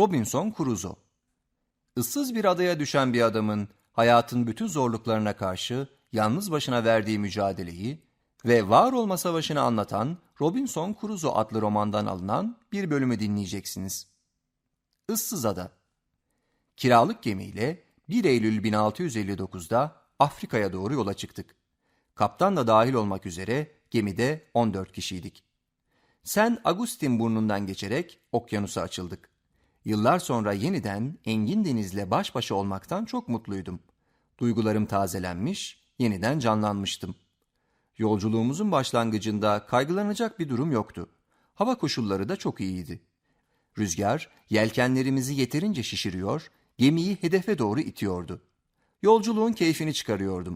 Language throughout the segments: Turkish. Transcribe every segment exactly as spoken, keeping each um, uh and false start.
Robinson Crusoe. Issız bir adaya düşen bir adamın hayatın bütün zorluklarına karşı yalnız başına verdiği mücadeleyi ve var olma savaşını anlatan Robinson Crusoe adlı romandan alınan bir bölümü dinleyeceksiniz. Issız Ada. Kiralık gemiyle bir Eylül bin altı yüz elli dokuzda Afrika'ya doğru yola çıktık. Kaptan da dahil olmak üzere gemide on dört kişiydik. San Agustin burnundan geçerek okyanusa açıldık. Yıllar sonra yeniden engin denizle baş başa olmaktan çok mutluydum. Duygularım tazelenmiş, yeniden canlanmıştım. Yolculuğumuzun başlangıcında kaygılanacak bir durum yoktu. Hava koşulları da çok iyiydi. Rüzgar yelkenlerimizi yeterince şişiriyor, gemiyi hedefe doğru itiyordu. Yolculuğun keyfini çıkarıyordum.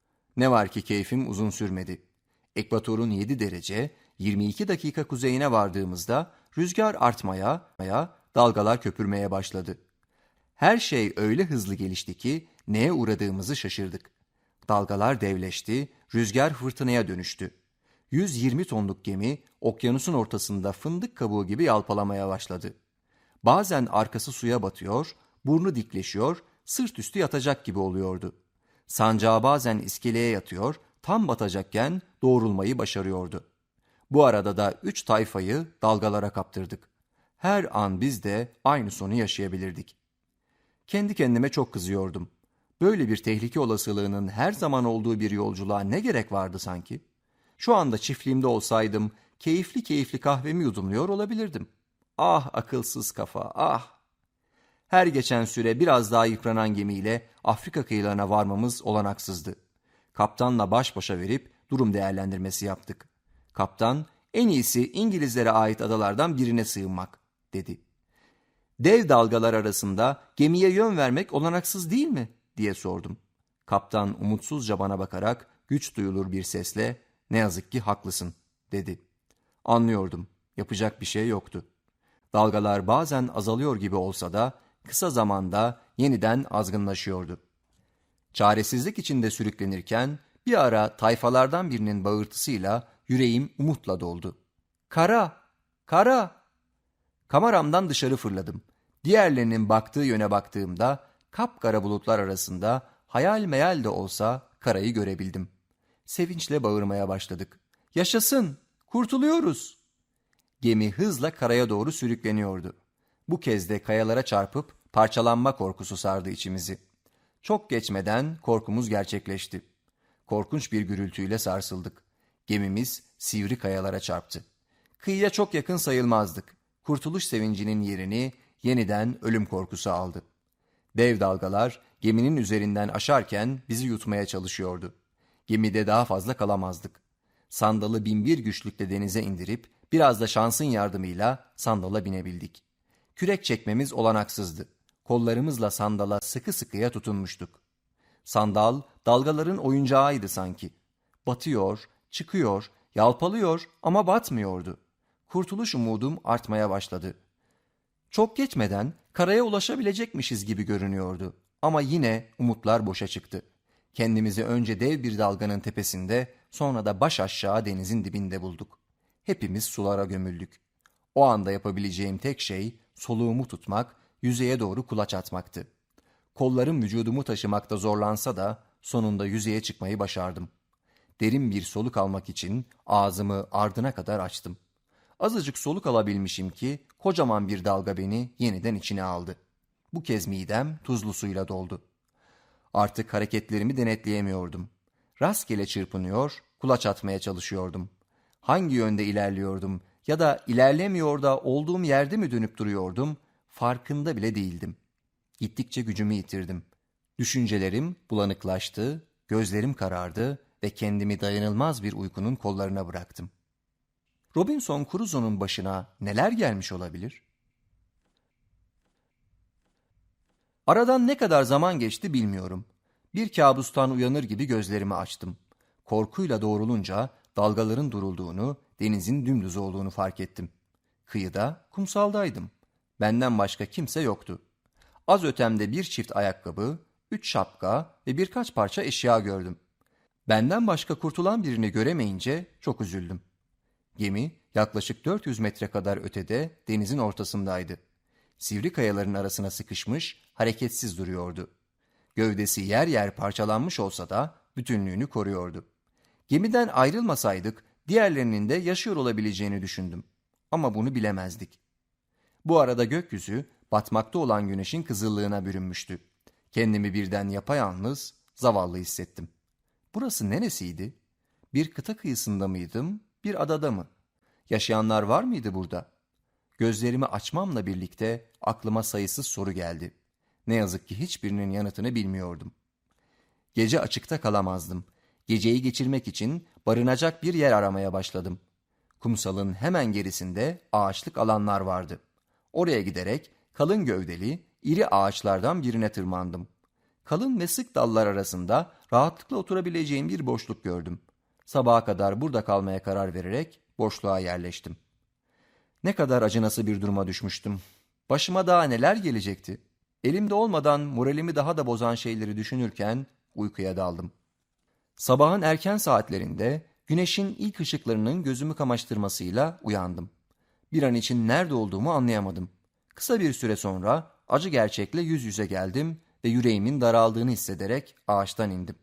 Ne var ki keyfim uzun sürmedi. Ekvatorun yedi derece, yirmi iki dakika kuzeyine vardığımızda rüzgar artmaya, dalgalar köpürmeye başladı. Her şey öyle hızlı gelişti ki neye uğradığımızı şaşırdık. Dalgalar devleşti, rüzgar fırtınaya dönüştü. yüz yirmi tonluk gemi okyanusun ortasında fındık kabuğu gibi yalpalamaya başladı. Bazen arkası suya batıyor, burnu dikleşiyor, sırt üstü yatacak gibi oluyordu. Sancağı bazen iskeleye yatıyor, tam batacakken doğrulmayı başarıyordu. Bu arada da üç tayfayı dalgalara kaptırdık. Her an biz de aynı sonu yaşayabilirdik. Kendi kendime çok kızıyordum. Böyle bir tehlike olasılığının her zaman olduğu bir yolculuğa ne gerek vardı sanki? Şu anda çiftliğimde olsaydım keyifli keyifli kahvemi yudumluyor olabilirdim. Ah akılsız kafa, ah! Her geçen süre biraz daha yıpranan gemiyle Afrika kıyılarına varmamız olanaksızdı. Kaptanla baş başa verip durum değerlendirmesi yaptık. Kaptan, en iyisi İngilizlere ait adalardan birine sığınmak, dedi. Dev dalgalar arasında gemiye yön vermek olanaksız değil mi, diye sordum. Kaptan umutsuzca bana bakarak güç duyulur bir sesle, ne yazık ki haklısın, dedi. Anlıyordum, yapacak bir şey yoktu. Dalgalar bazen azalıyor gibi olsa da kısa zamanda yeniden azgınlaşıyordu. Çaresizlik içinde sürüklenirken bir ara tayfalardan birinin bağırtısıyla yüreğim umutla doldu. Kara! Kara! Kameramdan dışarı fırladım. Diğerlerinin baktığı yöne baktığımda kapkara bulutlar arasında hayal meyal de olsa karayı görebildim. Sevinçle bağırmaya başladık. Yaşasın! Kurtuluyoruz! Gemi hızla karaya doğru sürükleniyordu. Bu kez de kayalara çarpıp parçalanma korkusu sardı içimizi. Çok geçmeden korkumuz gerçekleşti. Korkunç bir gürültüyle sarsıldık. Gemimiz sivri kayalara çarptı. Kıyıya çok yakın sayılmazdık. Kurtuluş sevincinin yerini yeniden ölüm korkusu aldı. Dev dalgalar geminin üzerinden aşarken bizi yutmaya çalışıyordu. Gemide daha fazla kalamazdık. Sandalı binbir güçlükle denize indirip biraz da şansın yardımıyla sandala binebildik. Kürek çekmemiz olanaksızdı. Kollarımızla sandala sıkı sıkıya tutunmuştuk. Sandal dalgaların oyuncağıydı sanki. Batıyor, çıkıyor, yalpalıyor ama batmıyordu. Kurtuluş umudum artmaya başladı. Çok geçmeden karaya ulaşabilecekmişiz gibi görünüyordu. Ama yine umutlar boşa çıktı. Kendimizi önce dev bir dalganın tepesinde, sonra da baş aşağı denizin dibinde bulduk. Hepimiz sulara gömüldük. O anda yapabileceğim tek şey soluğumu tutmak, yüzeye doğru kulaç atmaktı. Kollarım vücudumu taşımakta zorlansa da sonunda yüzeye çıkmayı başardım. Derin bir soluk almak için ağzımı ardına kadar açtım. Azıcık soluk alabilmişim ki kocaman bir dalga beni yeniden içine aldı. Bu kez midem tuzlu suyla doldu. Artık hareketlerimi denetleyemiyordum. Rastgele çırpınıyor, kulaç atmaya çalışıyordum. Hangi yönde ilerliyordum ya da ilerlemiyor da olduğum yerde mi dönüp duruyordum, farkında bile değildim. Gittikçe gücümü yitirdim. Düşüncelerim bulanıklaştı, gözlerim karardı ve kendimi dayanılmaz bir uykunun kollarına bıraktım. Robinson Crusoe'nun başına neler gelmiş olabilir? Aradan ne kadar zaman geçti bilmiyorum. Bir kabustan uyanır gibi gözlerimi açtım. Korkuyla doğrulunca dalgaların durulduğunu, denizin dümdüz olduğunu fark ettim. Kıyıda, kumsaldaydım. Benden başka kimse yoktu. Az ötemde bir çift ayakkabı, üç şapka ve birkaç parça eşya gördüm. Benden başka kurtulan birini göremeyince çok üzüldüm. Gemi yaklaşık dört yüz metre kadar ötede denizin ortasındaydı. Sivri kayaların arasına sıkışmış, hareketsiz duruyordu. Gövdesi yer yer parçalanmış olsa da bütünlüğünü koruyordu. Gemiden ayrılmasaydık diğerlerinin de yaşıyor olabileceğini düşündüm. Ama bunu bilemezdik. Bu arada gökyüzü batmakta olan güneşin kızıllığına bürünmüştü. Kendimi birden yapayalnız, zavallı hissettim. Burası neresiydi? Bir kıta kıyısında mıydım, bir adada mı? Yaşayanlar var mıydı burada? Gözlerimi açmamla birlikte aklıma sayısız soru geldi. Ne yazık ki hiçbirinin yanıtını bilmiyordum. Gece açıkta kalamazdım. Geceyi geçirmek için barınacak bir yer aramaya başladım. Kumsalın hemen gerisinde ağaçlık alanlar vardı. Oraya giderek kalın gövdeli, iri ağaçlardan birine tırmandım. Kalın ve sık dallar arasında rahatlıkla oturabileceğim bir boşluk gördüm. Sabaha kadar burada kalmaya karar vererek boşluğa yerleştim. Ne kadar acınası bir duruma düşmüştüm. Başıma daha neler gelecekti? Elimde olmadan moralimi daha da bozan şeyleri düşünürken uykuya daldım. Sabahın erken saatlerinde güneşin ilk ışıklarının gözümü kamaştırmasıyla uyandım. Bir an için nerede olduğumu anlayamadım. Kısa bir süre sonra acı gerçekle yüz yüze geldim ve yüreğimin daraldığını hissederek ağaçtan indim.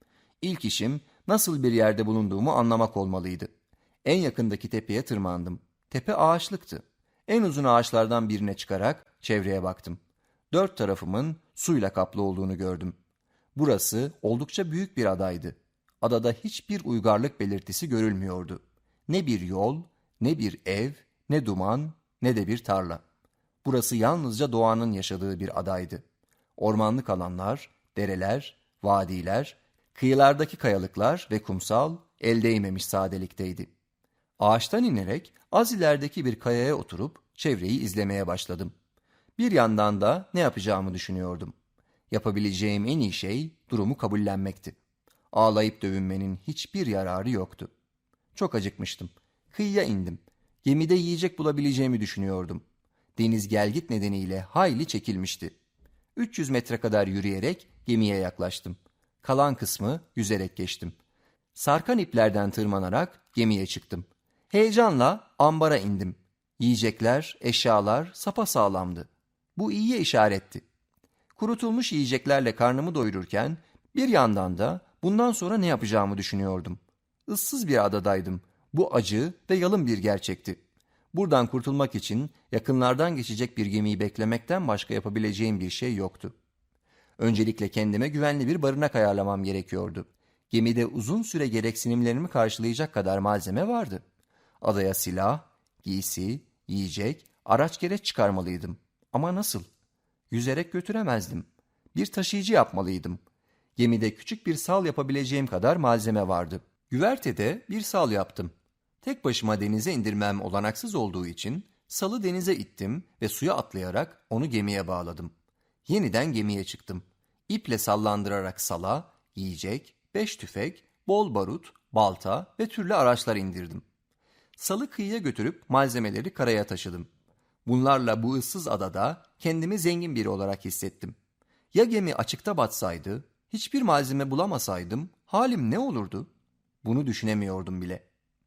İlk işim nasıl bir yerde bulunduğumu anlamak olmalıydı. En yakındaki tepeye tırmandım. Tepe ağaçlıktı. En uzun ağaçlardan birine çıkarak çevreye baktım. Dört tarafımın suyla kaplı olduğunu gördüm. Burası oldukça büyük bir adaydı. Adada hiçbir uygarlık belirtisi görülmüyordu. Ne bir yol, ne bir ev, ne duman, ne de bir tarla. Burası yalnızca doğanın yaşadığı bir adaydı. Ormanlık alanlar, dereler, vadiler, kıyılardaki kayalıklar ve kumsal el değmemiş sadelikteydi. Ağaçtan inerek az ilerideki bir kayaya oturup çevreyi izlemeye başladım. Bir yandan da ne yapacağımı düşünüyordum. Yapabileceğim en iyi şey durumu kabullenmekti. Ağlayıp dövünmenin hiçbir yararı yoktu. Çok acıkmıştım. Kıyıya indim. Gemide yiyecek bulabileceğimi düşünüyordum. Deniz gelgit nedeniyle hayli çekilmişti. üç yüz metre kadar yürüyerek gemiye yaklaştım. Kalan kısmı yüzerek geçtim. Sarkan iplerden tırmanarak gemiye çıktım. Heyecanla ambara indim. Yiyecekler, eşyalar sapasağlamdı. Bu iyiye işaretti. Kurutulmuş yiyeceklerle karnımı doyururken bir yandan da bundan sonra ne yapacağımı düşünüyordum. Issız bir adadaydım. Bu acı ve yalın bir gerçekti. Buradan kurtulmak için yakınlardan geçecek bir gemiyi beklemekten başka yapabileceğim bir şey yoktu. Öncelikle kendime güvenli bir barınak ayarlamam gerekiyordu. Gemide uzun süre gereksinimlerimi karşılayacak kadar malzeme vardı. Adaya silah, giysi, yiyecek, araç gereç çıkarmalıydım. Ama nasıl? Yüzerek götüremezdim. Bir taşıyıcı yapmalıydım. Gemide küçük bir sal yapabileceğim kadar malzeme vardı. Güvertede bir sal yaptım. Tek başıma denize indirmem olanaksız olduğu için salı denize ittim ve suya atlayarak onu gemiye bağladım. Yeniden gemiye çıktım. İple sallandırarak sala, yiyecek, beş tüfek, bol barut, balta ve türlü araçlar indirdim. Salı kıyıya götürüp malzemeleri karaya taşıdım. Bunlarla bu ıssız adada kendimi zengin biri olarak hissettim. Ya gemi açıkta batsaydı, hiçbir malzeme bulamasaydım halim ne olurdu? Bunu düşünemiyordum bile.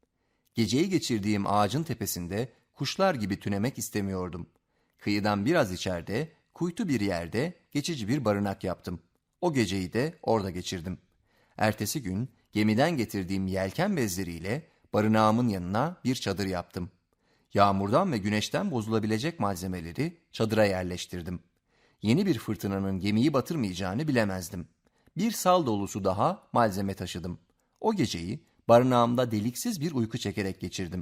Geceyi geçirdiğim ağacın tepesinde kuşlar gibi tünemek istemiyordum. Kıyıdan biraz içeride, kuytu bir yerde geçici bir barınak yaptım. O geceyi de orada geçirdim. Ertesi gün gemiden getirdiğim yelken bezleriyle barınağımın yanına bir çadır yaptım. Yağmurdan ve güneşten bozulabilecek malzemeleri çadıra yerleştirdim. Yeni bir fırtınanın gemiyi batırmayacağını bilemezdim. Bir sal dolusu daha malzeme taşıdım. O geceyi barınağımda deliksiz bir uyku çekerek geçirdim.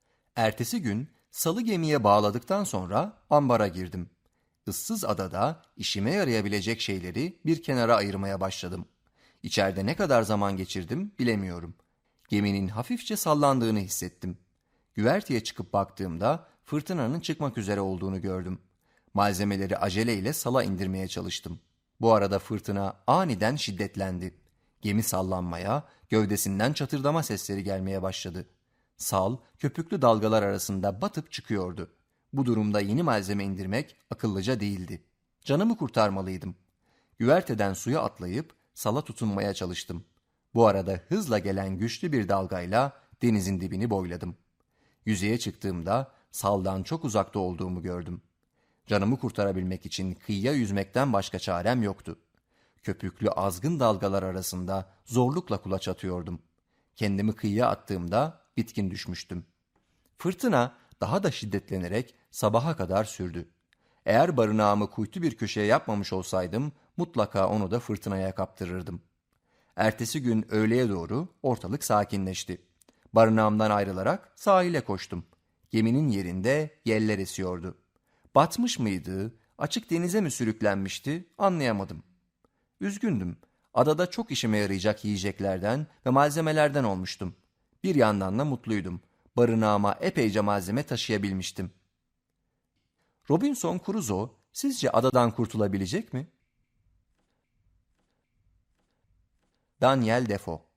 Ertesi gün salı gemiye bağladıktan sonra ambara girdim. Issız adada işime yarayabilecek şeyleri bir kenara ayırmaya başladım. İçeride ne kadar zaman geçirdim bilemiyorum. Geminin hafifçe sallandığını hissettim. Güverteye çıkıp baktığımda fırtınanın çıkmak üzere olduğunu gördüm. Malzemeleri aceleyle sala indirmeye çalıştım. Bu arada fırtına aniden şiddetlendi. Gemi sallanmaya, gövdesinden çatırdama sesleri gelmeye başladı. Sal, köpüklü dalgalar arasında batıp çıkıyordu. Bu durumda yeni malzeme indirmek akıllıca değildi. Canımı kurtarmalıydım. Güverteden suya atlayıp sala tutunmaya çalıştım. Bu arada hızla gelen güçlü bir dalgayla denizin dibini boyladım. Yüzeye çıktığımda saldan çok uzakta olduğumu gördüm. Canımı kurtarabilmek için kıyıya yüzmekten başka çarem yoktu. Köpüklü azgın dalgalar arasında zorlukla kulaç atıyordum. Kendimi kıyıya attığımda bitkin düşmüştüm. Fırtına daha da şiddetlenerek sabaha kadar sürdü. Eğer barınağımı kuytu bir köşeye yapmamış olsaydım mutlaka onu da fırtınaya kaptırırdım. Ertesi gün öğleye doğru ortalık sakinleşti. Barınağımdan ayrılarak sahile koştum. Geminin yerinde yeller esiyordu. Batmış mıydı, açık denize mi sürüklenmişti anlayamadım. Üzgündüm. Adada çok işime yarayacak yiyeceklerden ve malzemelerden olmuştum. Bir yandan da mutluydum. Barınağıma epeyce malzeme taşıyabilmiştim. Robinson Crusoe sizce adadan kurtulabilecek mi? Daniel Defoe